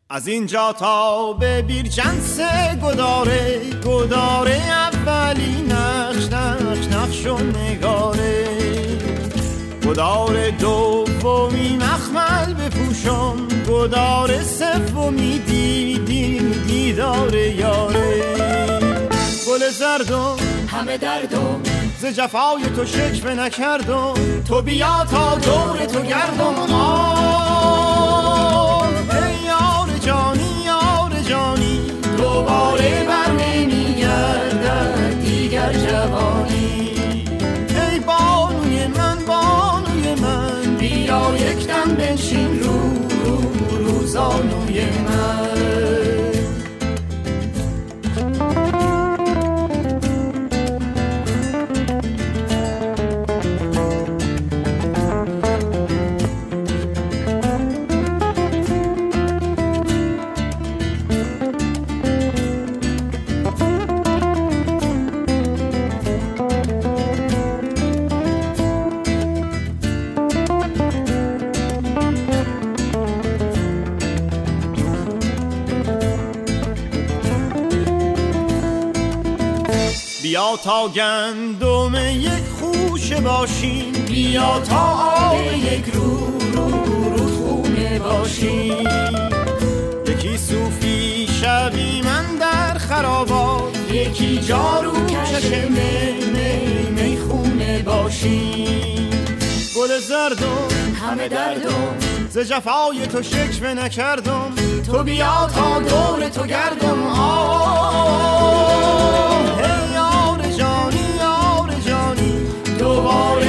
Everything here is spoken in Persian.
از اینجا تا به بیرجنس گداره اولی نقش و نگاره، گدار دومی مخمل بپوشم، گدار سومی دیدار یاره. گل زردم همه دردم ز جفای تو شکوه نکردم، تو بیا تا دور تو گردم. ای یار جانی دوباره بر نمیگردد دیگر جوانی. ای بانوی من بیا یک دم بنشین رو زانوی من. بیا تا گندم یک خوشه باشیم، بیا تا آب یک رودخونه باشیم. یکی صوفی شوی من در خرابات، یکی جارو چشم میخونه باشیم. گل زردم همه دردم ز جفای تو شکوه نکردم، تو بیا تا دور تو گردم. ای یار جانی دوباره